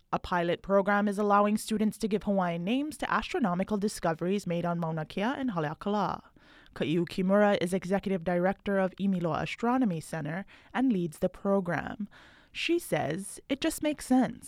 A pilot program is allowing students to give Hawaiian names to astronomical discoveries made on Mauna Kea and Haleakala. Ka'iu Kimura is executive director of Imiloa Astronomy Center and leads the program. She says it just makes sense.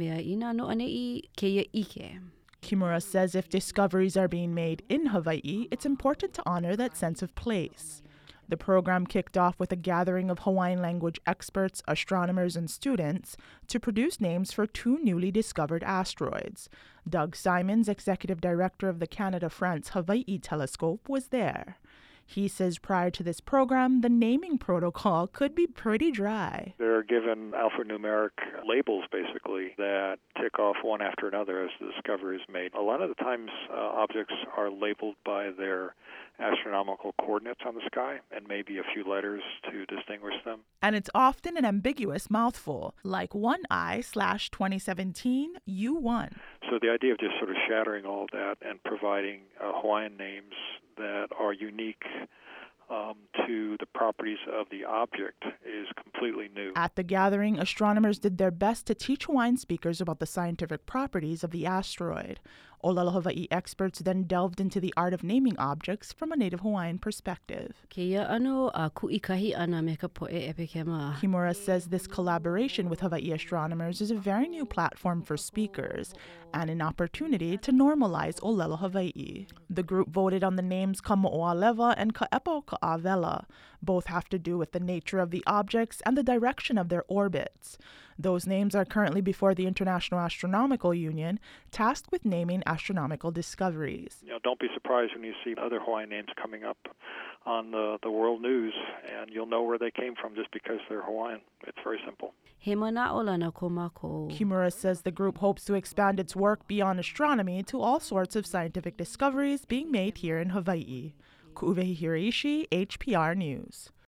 Kimura says if discoveries are being made in Hawaii, it's important to honor that sense of place. The program kicked off with a gathering of Hawaiian language experts, astronomers, and students to produce names for 2 newly discovered asteroids. Doug Simons, executive director of the Canada-France Hawaii Telescope, was there. He says prior to this program, the naming protocol could be pretty dry. They're given alphanumeric labels, basically, that tick off one after another as the discovery is made. A lot of the times, objects are labeled by their astronomical coordinates on the sky and maybe a few letters to distinguish them. And it's often an ambiguous mouthful, like 1I/2017 U1. So the idea of just sort of shattering all that and providing Hawaiian names that are unique to the properties of the object is completely new. At the gathering, astronomers did their best to teach Hawaiian speakers about the scientific properties of the asteroid. Olelo Hawaii experts then delved into the art of naming objects from a Native Hawaiian perspective. Kimura says this collaboration with Hawaii astronomers is a very new platform for speakers and an opportunity to normalize Olelo Hawaii. The group voted on the names Kamo'oalewa and Ka'epo Ka'avela. Both have to do with the nature of the objects and the direction of their orbits. Those names are currently before the International Astronomical Union, tasked with naming astronomical discoveries. Don't be surprised when you see other Hawaiian names coming up on the world news, and you'll know where they came from just because they're Hawaiian. It's very simple. Kimura says the group hopes to expand its work beyond astronomy to all sorts of scientific discoveries being made here in Hawaii. Ku'uwehi Hiraishi, HPR News.